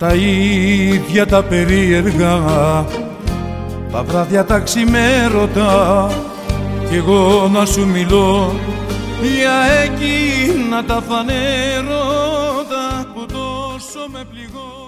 τα ίδια τα περίεργα, τα βράδια τα ξημέρωτα, κι εγώ να σου μιλώ για εκείνα τα φανέρωτα που τόσο με πληγώ.